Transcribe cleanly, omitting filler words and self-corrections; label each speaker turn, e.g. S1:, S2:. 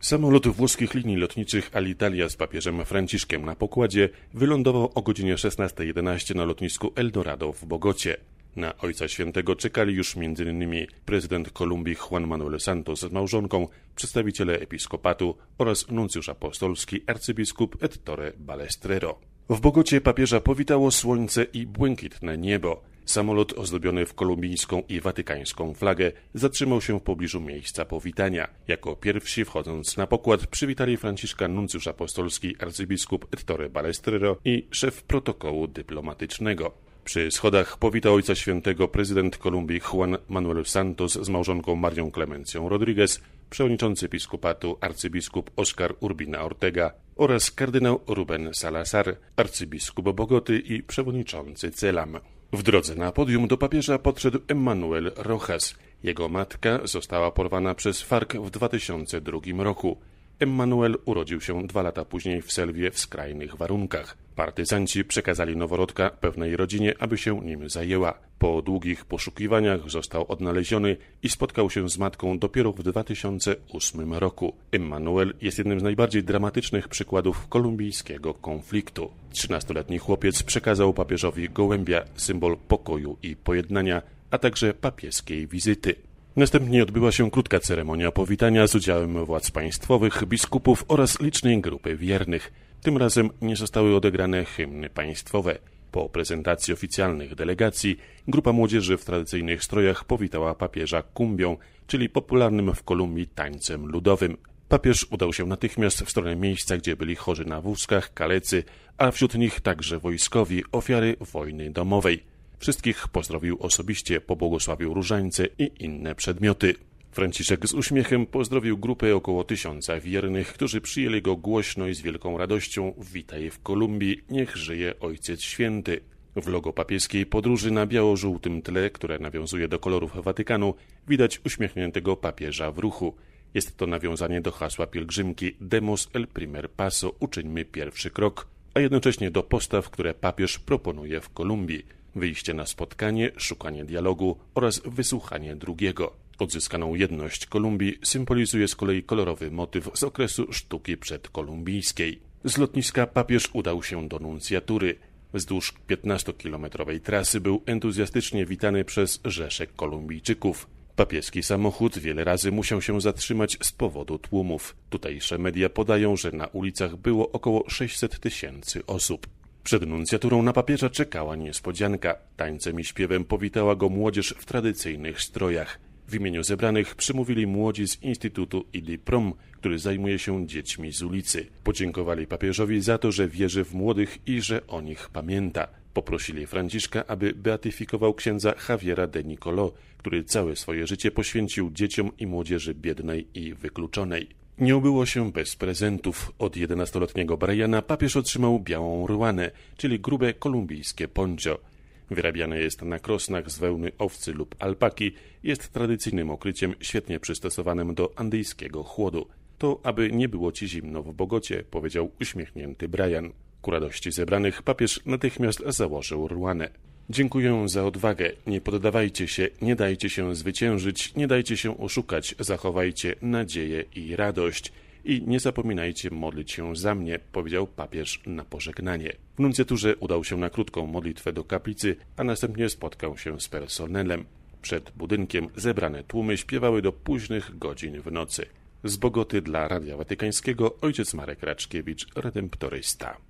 S1: Samolot włoskich linii lotniczych Alitalia z papieżem Franciszkiem na pokładzie wylądował o godzinie 16:11 na lotnisku Eldorado w Bogocie. Na Ojca Świętego czekali już m.in. prezydent Kolumbii Juan Manuel Santos z małżonką, przedstawiciele episkopatu oraz nuncjusz apostolski arcybiskup Ettore Balestrero. W Bogocie papieża powitało słońce i błękitne niebo. Samolot ozdobiony w kolumbijską i watykańską flagę zatrzymał się w pobliżu miejsca powitania. Jako pierwsi wchodząc na pokład przywitali Franciszka nuncjusz apostolski arcybiskup Ettore Balestrero i szef protokołu dyplomatycznego. Przy schodach powitał Ojca Świętego prezydent Kolumbii Juan Manuel Santos z małżonką Marią Clemencją Rodriguez, przewodniczący episkopatu arcybiskup Oscar Urbina Ortega oraz kardynał Ruben Salazar, arcybiskup Bogoty i przewodniczący Celam. W drodze na podium do papieża podszedł Emmanuel Rojas. Jego matka została porwana przez FARC w 2002 roku. Emmanuel urodził się 2 lata później w Selwie w skrajnych warunkach. Partyzanci przekazali noworodka pewnej rodzinie, aby się nim zajęła. Po długich poszukiwaniach został odnaleziony i spotkał się z matką dopiero w 2008 roku. Emmanuel jest jednym z najbardziej dramatycznych przykładów kolumbijskiego konfliktu. 13-letni chłopiec przekazał papieżowi gołębia, symbol pokoju i pojednania, a także papieskiej wizyty. Następnie odbyła się krótka ceremonia powitania z udziałem władz państwowych, biskupów oraz licznej grupy wiernych. Tym razem nie zostały odegrane hymny państwowe. Po prezentacji oficjalnych delegacji grupa młodzieży w tradycyjnych strojach powitała papieża cumbią, czyli popularnym w Kolumbii tańcem ludowym. Papież udał się natychmiast w stronę miejsca, gdzie byli chorzy na wózkach, kalecy, a wśród nich także wojskowi, ofiary wojny domowej. Wszystkich pozdrowił osobiście, pobłogosławił różańce i inne przedmioty. Franciszek z uśmiechem pozdrowił grupę około 1000 wiernych, którzy przyjęli go głośno i z wielką radością. Witaj w Kolumbii, niech żyje Ojciec Święty. W logo papieskiej podróży na biało-żółtym tle, które nawiązuje do kolorów Watykanu, widać uśmiechniętego papieża w ruchu. Jest to nawiązanie do hasła pielgrzymki Demos el primer paso, uczyńmy pierwszy krok, a jednocześnie do postaw, które papież proponuje w Kolumbii. Wyjście na spotkanie, szukanie dialogu oraz wysłuchanie drugiego. Odzyskaną jedność Kolumbii symbolizuje z kolei kolorowy motyw z okresu sztuki przedkolumbijskiej. Z lotniska papież udał się do nuncjatury. Wzdłuż 15-kilometrowej trasy był entuzjastycznie witany przez rzesze Kolumbijczyków. Papieski samochód wiele razy musiał się zatrzymać z powodu tłumów. Tutejsze media podają, że na ulicach było około 600 000 osób. Przed nuncjaturą na papieża czekała niespodzianka. Tańcem i śpiewem powitała go młodzież w tradycyjnych strojach. W imieniu zebranych przemówili młodzi z Instytutu IDIPROM, który zajmuje się dziećmi z ulicy. Podziękowali papieżowi za to, że wierzy w młodych i że o nich pamięta. Poprosili Franciszka, aby beatyfikował księdza Javiera de Nicolo, który całe swoje życie poświęcił dzieciom i młodzieży biednej i wykluczonej. Nie obyło się bez prezentów. Od 11-letniego Briana papież otrzymał białą ruanę, czyli grube kolumbijskie poncho. Wyrabiane jest na krosnach z wełny owcy lub alpaki, jest tradycyjnym okryciem świetnie przystosowanym do andyjskiego chłodu. To, aby nie było ci zimno w Bogocie, powiedział uśmiechnięty Brian. Ku radości zebranych papież natychmiast założył ruanę. Dziękuję za odwagę, nie poddawajcie się, nie dajcie się zwyciężyć, nie dajcie się oszukać, zachowajcie nadzieję i radość i nie zapominajcie modlić się za mnie, powiedział papież na pożegnanie. W nuncjaturze udał się na krótką modlitwę do kaplicy, a następnie spotkał się z personelem. Przed budynkiem zebrane tłumy śpiewały do późnych godzin w nocy. Z Bogoty dla Radia Watykańskiego ojciec Marek Raczkiewicz, redemptorysta.